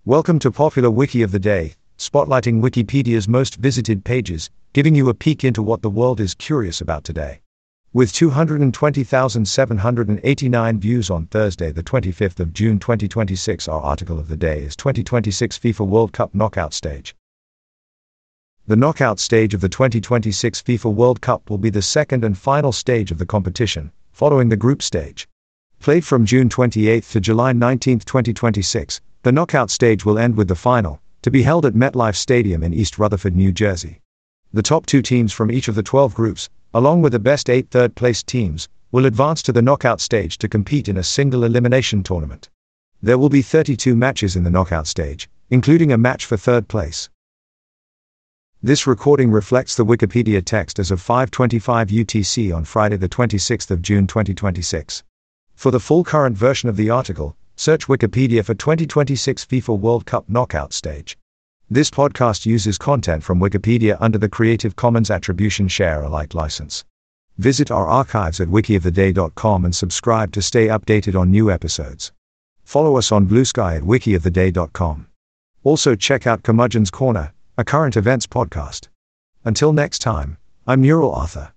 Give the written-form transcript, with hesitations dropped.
Welcome to Popular Wiki of the Day, spotlighting Wikipedia's most visited pages, giving you a peek into what the world is curious about today. With 220,789 views on Thursday, the 25th of June 2026, our article of the day is 2026 FIFA World Cup Knockout Stage. The knockout stage of the 2026 FIFA World Cup will be the second and final stage of the competition, following the group stage. Played from June 28 to July 19, 2026, the knockout stage will end with the final, to be held at MetLife Stadium in East Rutherford, New Jersey. The top 2 teams from each of the 12 groups, along with the best 8 third-placed teams, will advance to the knockout stage to compete in a single elimination tournament. There will be 32 matches in the knockout stage, including a match for third place. This recording reflects the Wikipedia text as of 5:25 UTC on Friday the 26th of June 2026. For the full current version of the article, search Wikipedia for 2026 FIFA World Cup Knockout Stage. This podcast uses content from Wikipedia under the Creative Commons Attribution Share Alike license. Visit our archives at wikioftheday.com and subscribe to stay updated on new episodes. Follow us on Blue Sky at wikioftheday.com. Also check out Curmudgeon's Corner, a current events podcast. Until next time, I'm Neural Arthur.